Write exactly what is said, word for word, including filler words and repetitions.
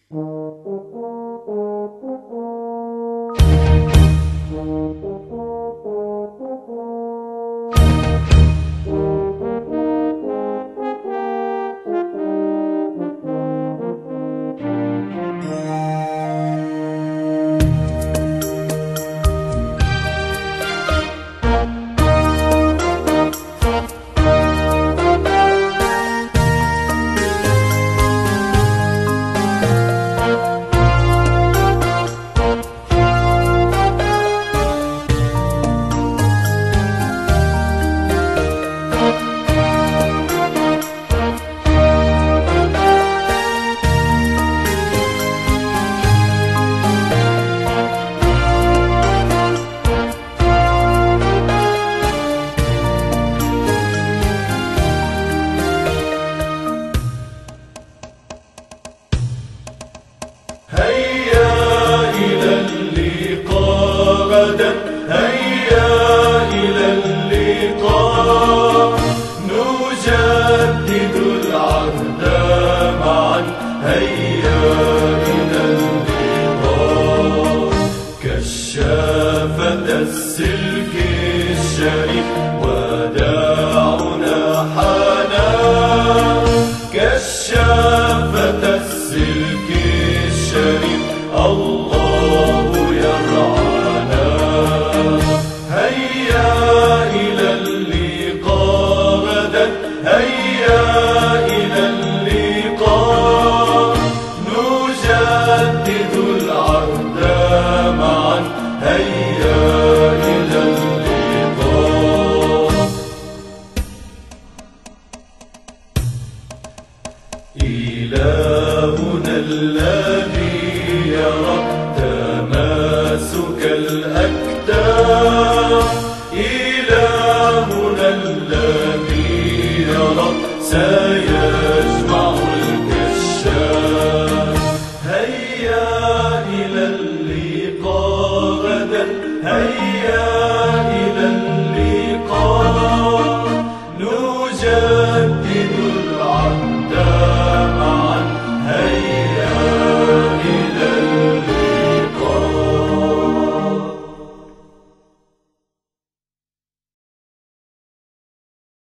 هيا إلى اللقاء غدا، هيا إلى اللقاء، نجدد العهد معا، هيا إلى اللقاء. كشافة السلك الشريف وداعنا حانا، كشافة السلك الشريف الله يرعانا. هيا إلى اللقاء غدا، هيا إلى اللقاء، نجدد العهد معا، هيا إلى اللقاء. إلهنا الذي يرى تماسك الأكتاف، إلهنا الذي يرى سيجمع الكشاف. هيا إلى اللقاء غدا، هيا